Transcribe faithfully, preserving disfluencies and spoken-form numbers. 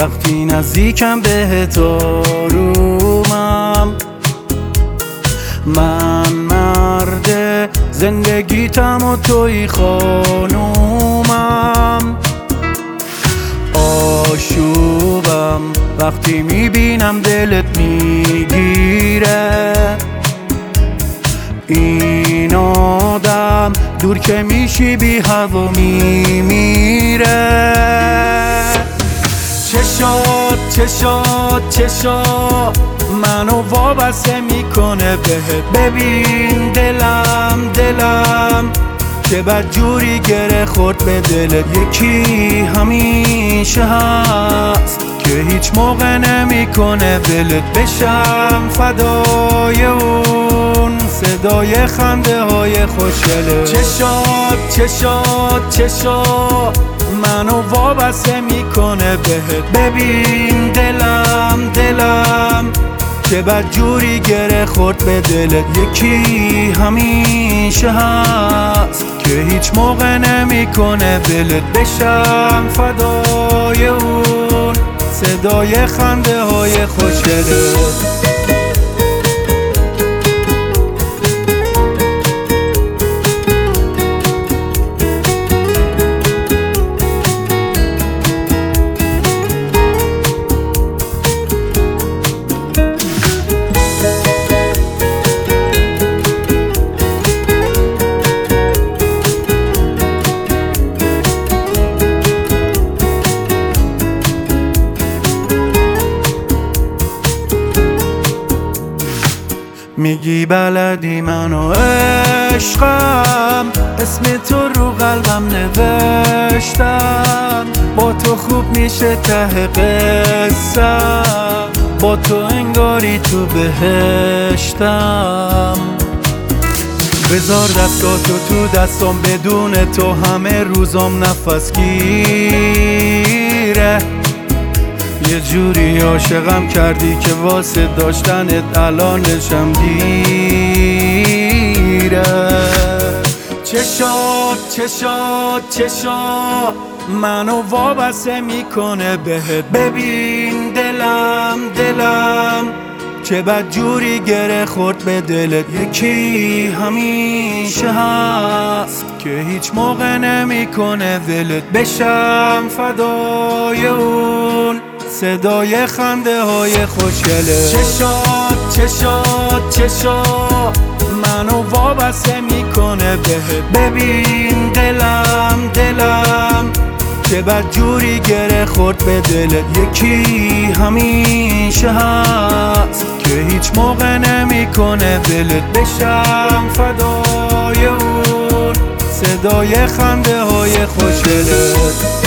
وقتی نزدیکم بهت آرومم. من مرد زندگیتم و توی خانومم. آشوبم وقتی میبینم دلت میگیره. این آدم دور که میشی بی هوا میمیره. چشات چشات چشات منو وابسته میکنه بهت. ببین دلم دلم که بد جوری گره خورد به دلت. یکی همیشه هست که هیچ موقع نمیکنه ولت. بشم فدای اون صدای خنده های خوشگله. چشات چشات چشات منو وابسته میکنه بهت. ببین دلم دلم که بد جوری گره خورد به دلت. یکی همیشه هست که هیچ موقع نمیکنه ولت. بشم فدای اون صدای خنده های خوشگله. میگی بلدی منو عشقم، اسم تو رو قلبم نوشتم. با تو خوب میشه ته قصم، با تو انگاری تو بهشتم. بذار دستاتو تو دستم، بدون تو همه روزم نفس گیره. یه جوری عاشقم کردی که واسه داشتنت الانشم دیره. چشات چشات چشات منو وابسته میکنه بهت. ببین دلم دلم که بد جوری گره خورد به دلت. یکی همیشه هست که هیچ موقع نمیکنه ولت. بشم فدای اون صدای خنده های خوشگله. چشات چشات چشات منو وابسته میکنه بهت. ببین دلم دلم که بد جوری گره خورد به دلت. یکی همیشه هست که هیچ موقع نمیکنه ولت. بشم فدای اون صدای خنده های خوشگله.